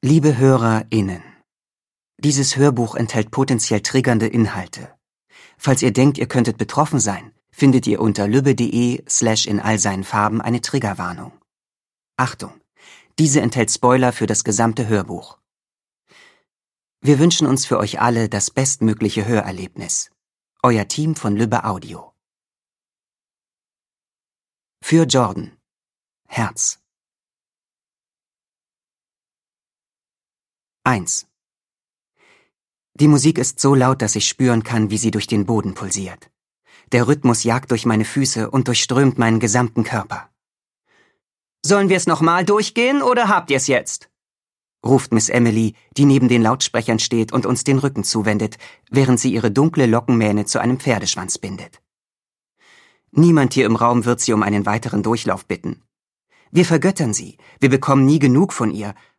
Liebe HörerInnen, dieses Hörbuch enthält potenziell triggernde Inhalte. Falls ihr denkt, ihr könntet betroffen sein, findet ihr unter lübbe.de/in all seinen Farben eine Triggerwarnung. Achtung, diese enthält Spoiler für das gesamte Hörbuch. Wir wünschen uns für euch alle das bestmögliche Hörerlebnis. Euer Team von Lübbe Audio. Für Jordan. Herz. 1. Die Musik ist so laut, dass ich spüren kann, wie sie durch den Boden pulsiert. Der Rhythmus jagt durch meine Füße und durchströmt meinen gesamten Körper. »Sollen wir es nochmal durchgehen, oder habt ihr es jetzt?« ruft Miss Emily, die neben den Lautsprechern steht und uns den Rücken zuwendet, während sie ihre dunkle Lockenmähne zu einem Pferdeschwanz bindet. Niemand hier im Raum wird sie um einen weiteren Durchlauf bitten. Wir vergöttern sie, wir bekommen nie genug von ihr,